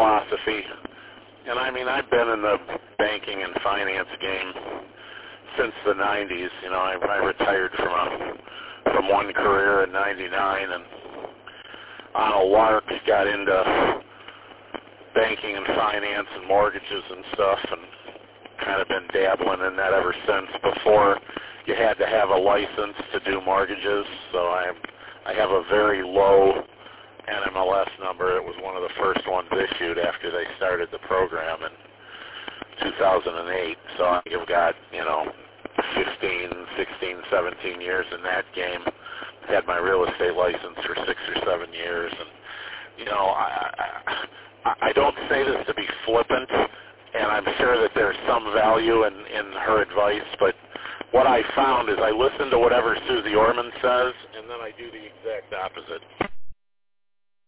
philosophy, and I mean, I've been in the banking and finance game since the 90s. You know, I retired from one career in '99, and on a lark got into banking and finance and mortgages and stuff, and kind of been dabbling in that ever since. Before, you had to have a license to do mortgages, so I have a very low NMLS number. It was one of the first ones issued after they started the program in 2008. So I've got, 15, 16, 17 years in that game. Had my real estate license for 6 or 7 years, and I don't say this to be flippant, and I'm sure that there's some value in her advice, but what I found is I listen to whatever Susie Orman says, and then I do the exact opposite.